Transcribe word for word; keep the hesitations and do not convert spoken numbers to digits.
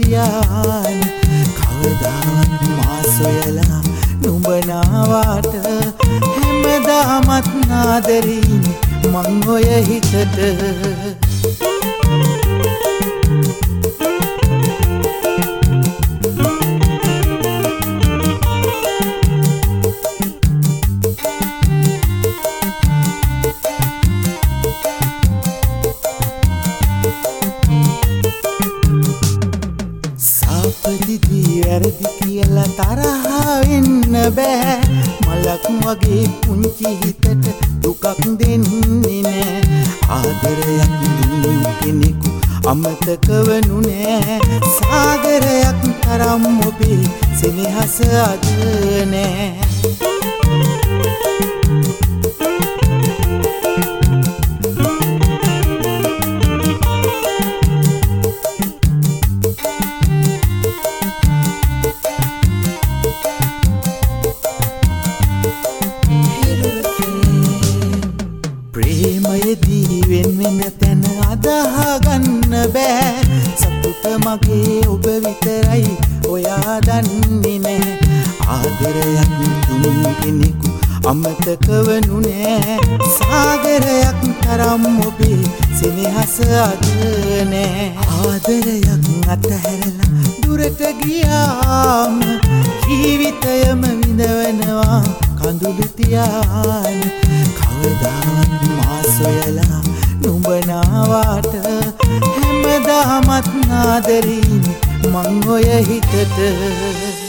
තියාන කවදාවත් මා සොයලා නුඹ නාවාට හැමදාමත් නාදරින් මං ඔය හිතට සාපදිදී වැරදි කියලා තරහා වෙන්න බෑ මලක් වගේ පුංචි හිතට දුකක් දෙන්නේ නෑ ආදරයක් දුන්නු කෙනෙකු අමතක වනු නෑ සාගරයක් තරම් ඔබේ සෙනෙහස අද නෑ ප්‍රේමයේදී වෙන වෙන තැන අදහා ගන්න බෑ සතුට මගේ ඔබ විතරයි ඔයා දන්නේ නෑ ආදරයක් දුන්නු කෙනෙකු අමතක වනු නෑ සාගරයක් තරම් ඔබේ සෙනෙහස අද නෑ ආදරයක් අතහැරලා දුරට ගියාම ජීවිතයම විඳවනවා කඳුළු තියාන කවදාවත් මා සොයලා නුඹ නාවාට හැමදාමත් නාදරින් මං ඔය හිතට